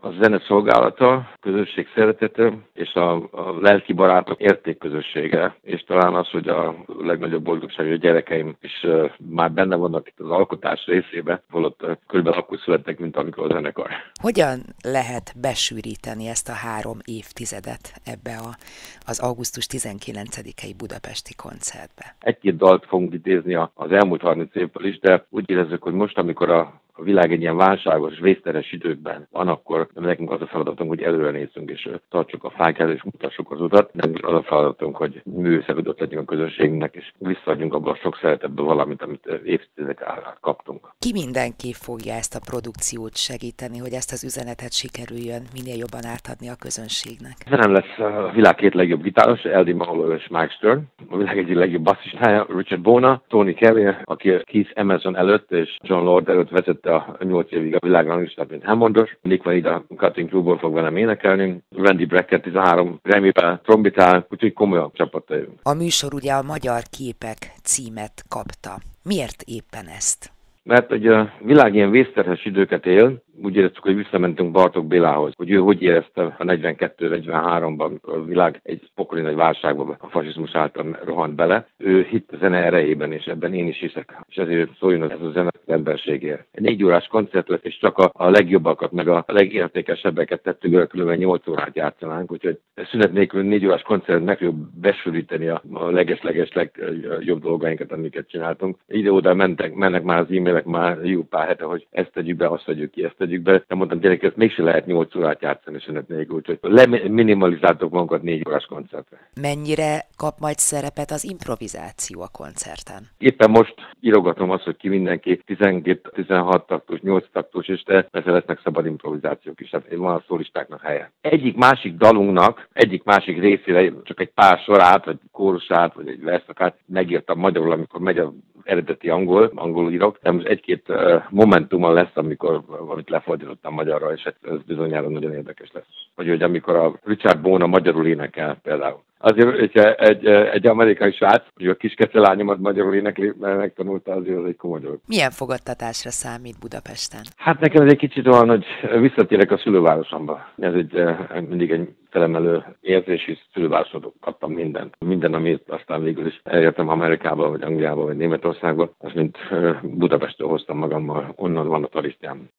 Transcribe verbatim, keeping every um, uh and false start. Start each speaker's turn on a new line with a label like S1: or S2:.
S1: a zene szolgálata, közösség szeretete és a, a lelki barátok értékközössége, és talán az, hogy a legnagyobb boldogság, hogy a gyerekeim is uh, már benne vannak itt az alkotás részébe, holott uh, körülbelül akkor születtek, mint amikor a zenekar.
S2: Hogyan lehet besűríteni ezt a három évtizedet ebbe a, az augusztus tizenkilencedikei budapesti koncertbe?
S1: Egy-két dalt fogunk idézni az elmúlt harminc évből is, de úgy érezzük, hogy most, amikor a a világ egy ilyen válságos, vészteres időkben van, akkor nekünk az a feladatunk, hogy előre nézzünk, és tartsuk a fák elő, és mutassuk az utat. Nem az a feladatunk, hogy műszerűdött legyünk a közösségnek, és visszaadjunk abban a sok szeretetből valamit, amit évtizedek át kaptunk.
S2: Ki mindenki fogja ezt a produkciót segíteni, hogy ezt az üzenetet sikerüljön minél jobban átadni a közönségnek?
S1: Velem lesz a világ két legjobb gitáros, Eddie Maholo és Mike Stern, a világ egyik legjobb basszistája, Richard Bona, Tony Kelly, aki Keith Emerson előtt és John Lord előtt vezette a nyolc évig a világranglistát, mint Hammondos. Nick van ide a Cutting Crewból fog velem énekelni. Randy Brecker tizenhárom Grammy-vel trombitál, úgyhogy komolyan csapattal jövünk.
S2: A műsor ugye a Magyar Képek címet kapta. Miért éppen ezt?
S1: Mert hogy a világ ilyen vészterhes időket él, úgy éreztük, hogy visszamentünk Bartók Bélához, hogy ő hogy érezte a negyvenkettő negyvenháromban, amikor a világ egy pokoli nagy válságban a fasizmus által rohant bele. Ő hitt a zene erejében, és ebben én is hiszek. És ezért szóljon ez a zene az emberségért. Egy négy órás koncert lesz, és csak a, a legjobbakat, meg a legértékesebbeket tettük el, különben nyolc órát játszanánk, úgyhogy szünet nélkül négy órás koncert meg tudjuk besűríteni a, a leges-leges legjobb dolgainkat, amiket csináltunk. Ide-oda mentek, mennek már az e-mailek már jó pár hete, hogy ezt tegyük be, azt tegyük ki, ezt tegyük be. De mondtam, gyerek, ezt mégse lehet nyolc órát játszani szünet nélkül, úgyhogy leminimalizáltok magunkat négy órás koncertre.
S2: Mennyire kap majd szerepet az improvizáció a koncerten?
S1: Éppen most írogatom azt, hogy ki mindenki tizenkét, tizenhat taktus, nyolc taktus, és de persze lesznek szabad improvizációk is, tehát van a szólistáknak helye. Egyik másik dalunknak, egyik másik részére csak egy pár sorát, vagy kórusát, vagy egy verszakát megírtam magyarul, amikor megy a eredeti angol, angolul írok, de most egy-két uh, momentuma lesz, amikor, amit lefordítottam magyarra, és ez, ez bizonyára nagyon érdekes lesz. Vagy hogy amikor a Richard Bona magyarul énekel például. Azért, hogyha egy, egy amerikai srác, hogy a kis kecelányomat magyarul énekli, mert megtanulta, azért az egy komoly dolog.
S2: Milyen fogadtatásra számít Budapesten?
S1: Hát nekem ez egy kicsit olyan, hogy visszatérek a szülővárosomba. Ez egy mindig egy felemelő érzés, és szülővárosodok kaptam mindent. Minden, amit aztán végül is elértem Amerikába, vagy Angliába, vagy Németországba, azt mint Budapestről hoztam magammal, onnan van a tarisztjám.